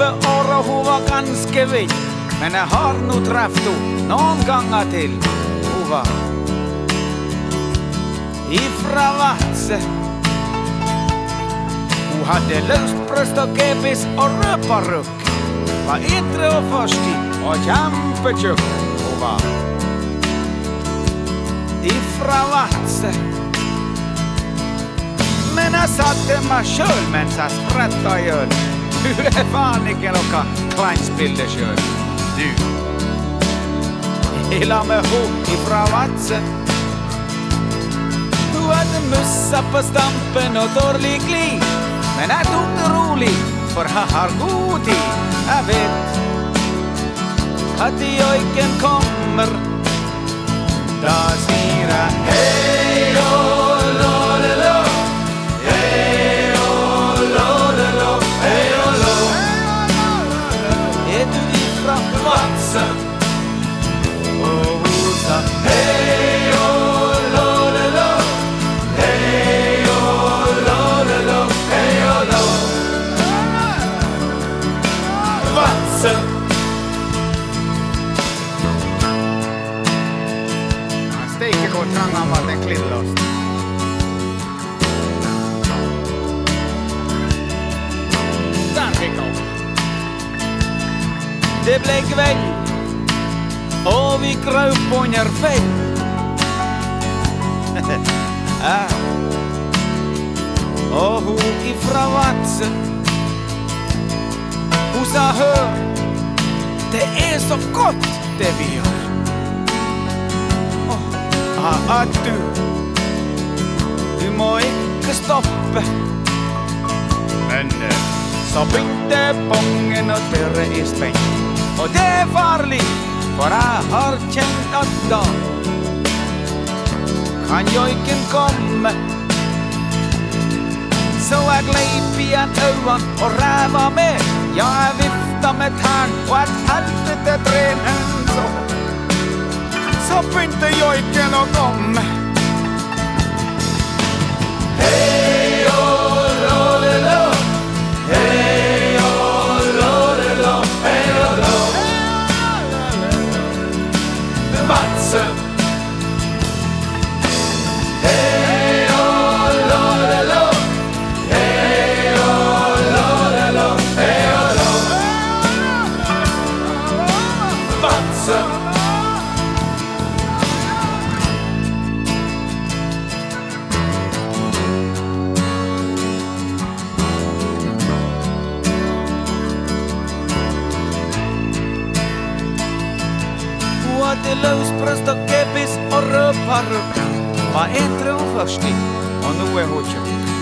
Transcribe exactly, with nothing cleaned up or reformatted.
tjue år og hun var ganske vill. Men jeg har nå treft henne noen ganger til. Hun var ifra Vadsø. Hun hadde løst brøst og gebis og røparukk. Var ytre og forstig og kjempetjukk. Hun var ifra Vadsø. Men jeg satte meg sjøl mens jeg spretta gjøl. Du er faen ikke noe kleinspilde sjøl. Du I lag med ho ifra Vadsø. Hun hadde mussa på stampen og dårlig glid. Men jeg tok det rolig, for jeg har god tid. Jeg vet at joiken kommer. Da sier jeg hei og lålelo. Hei og lålelo. Hei og lå. Er du ifra Vadsø? Og hun sa hei og lålelo. Hei og lålelo. Hei og lå. Vadsø. Steike hvor trang han var den klillåst. Den fikk opp. Det ble kveld, og vi krøp under fell. Ja. Og hun ifra Vadsø. Hun sa hør, det er så godt det vi gjør. At du Du må ikke stoppe. Men så begynte bongen og døre I spenn. Og det er farlig, for jeg har kjent at da kan joiken komme. Så jeg gleip igjen øynene og ræva med. Ja, jeg vifta med tern og et helvete dren en så. Så begynte joiken å komme. Hei og lålelo. Hei og lålelo. Hei og lå. Vadsø. Hei og lålelo. Hei og lålelo. Hei og lå. Vadsø. Hadde løs brøst og gebis og rød parukk. Var etre og førstig, og nå er hun tjukk.